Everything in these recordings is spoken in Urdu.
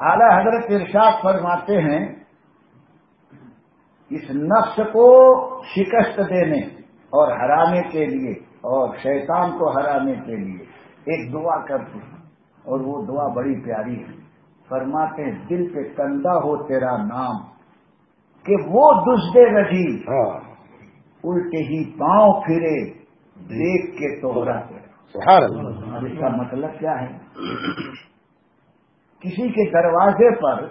اعلی حضرت ارشاد فرماتے ہیں اس نفس کو شکست دینے اور ہرانے کے لیے اور شیطان کو ہرانے کے لیے ایک دعا کرتے ہیں، اور وہ دعا بڑی پیاری ہے. فرماتے ہیں دل پہ کندہ ہو تیرا نام کہ وہ دزد رجیم الٹے ہی پاؤں پھرے دیکھ کے توہرا تیرا. اب اس کا مطلب کیا ہے؟ کسی کے دروازے پر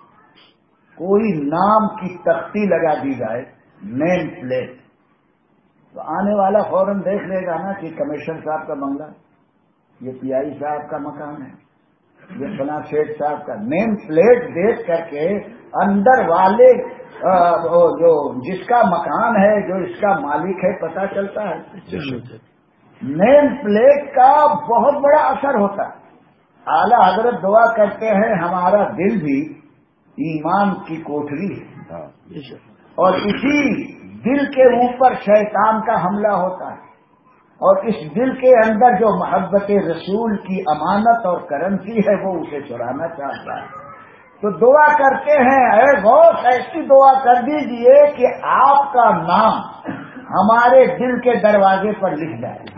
کوئی نام کی تختی لگا دی جائے، نیم پلیٹ، تو آنے والا فوراً دیکھ لے گا نا کہ کمشنر صاحب کا بنگلہ، یہ پی آئی صاحب کا مکان ہے، یہ فلاں شیخ صاحب کا. نیم پلیٹ دیکھ کر کے اندر والے جو جس کا مکان ہے، جو اس کا مالک ہے، پتہ چلتا ہے. نیم پلیٹ کا بہت بڑا اثر ہوتا ہے. اعلی حضرت دعا کرتے ہیں ہمارا دل بھی ایمان کی کوٹھری ہے، اور اسی دل کے اوپر شیطان کا حملہ ہوتا ہے، اور اس دل کے اندر جو محبت رسول کی امانت اور کرنسی ہے وہ اسے چرانا چاہتا ہے. تو دعا کرتے ہیں اے غوث ایسی دعا کر دیجئے کہ آپ کا نام ہمارے دل کے دروازے پر لکھ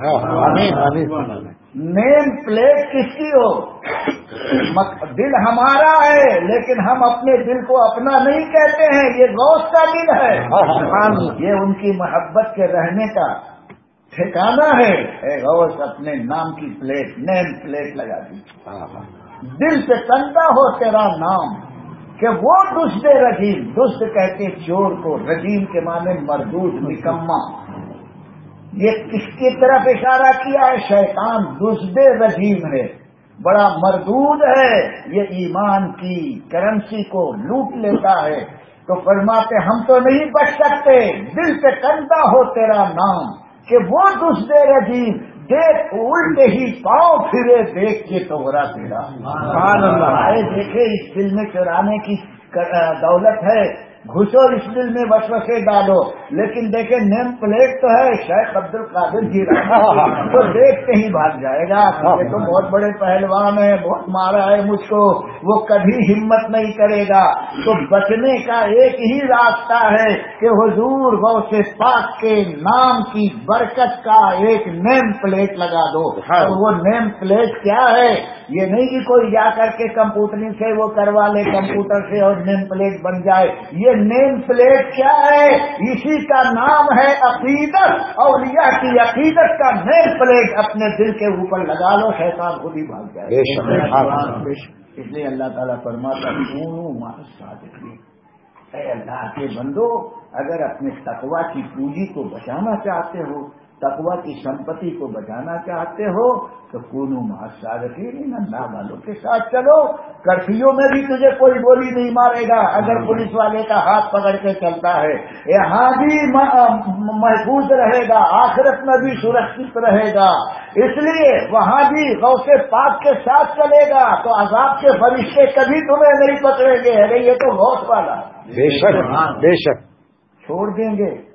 جائے. نیم پلیٹ کس کی ہو؟ دل ہمارا ہے، لیکن ہم اپنے دل کو اپنا نہیں کہتے ہیں، یہ غوث کا دل ہے، یہ ان کی محبت کے رہنے کا ٹھکانہ ہے. اے غوث اپنے نام کی پلیٹ، نیم پلیٹ لگا دی. دل سے کندہ ہو تیرا نام کہ وہ دزد رجیم، دزد کہتے چور کو، رجیم کے معنی مردود، نکما. یہ کس کی طرف اشارہ کیا ہے؟ شیطان دزد رجیم ہے، بڑا مردود ہے، یہ ایمان کی کرنسی کو لوٹ لیتا ہے. تو فرماتے ہم تو نہیں بچ سکتے، دل پہ کندہ ہو تیرا نام کہ وہ دزد رجیم دیکھ الٹے ہی پاؤں پھرے دیکھ کے توہرا تیرا. سبحان اللہ. آئے دیکھے اس دل میں چرانے کی دولت ہے، گھسو اس دل میں وسوسے ڈالو، لیکن دیکھیں نیم پلیٹ تو ہے شیخ عبد القادر جی تو دیکھتے ہی بھاگ جائے گا. یہ تو بہت بڑے پہلوان ہیں، بہت مارا ہے مجھ کو، وہ کبھی ہمت نہیں کرے گا. تو بچنے کا ایک ہی راستہ ہے کہ حضور غوث پاک کے نام کی برکت کا ایک نیم پلیٹ لگا دو. اور وہ نیم پلیٹ کیا ہے؟ یہ نہیں کہ کوئی جا کر کے کمپیوٹر سے وہ کروا لے کمپیوٹر سے اور نیم پلیٹ بن جائے. یہ نیم پلیٹ کیا ہے؟ اسی کا نام ہے عقیدت. اولیاء کی عقیدت کا نیم پلیٹ اپنے دل کے اوپر لگا لو، شیطان خود ہی بھاگ جائے. اس لیے اللہ تعالیٰ فرماتا کونوا مع الصادقین. اے اللہ کے بندو، اگر اپنے تقوی کی پونجی کو بچانا چاہتے ہو، تقوی کی سمپتی کو بچانا چاہتے ہو، تو کونوا مع الصادقین، اللہ والوں کے ساتھ چلو. کرفیوں میں بھی تجھے کوئی گولی نہیں مارے گا اگر پولیس والے کا ہاتھ پکڑ کے چلتا ہے. یہاں بھی محفوظ رہے گا، آخرت میں بھی سرکشت رہے گا. اس لیے وہاں بھی غوث پاک کے ساتھ چلے گا تو عذاب کے فرشتے کبھی تمہیں نہیں پکڑیں گے. ارے یہ تو غوث والا، بے شک بے شک چھوڑ دیں گے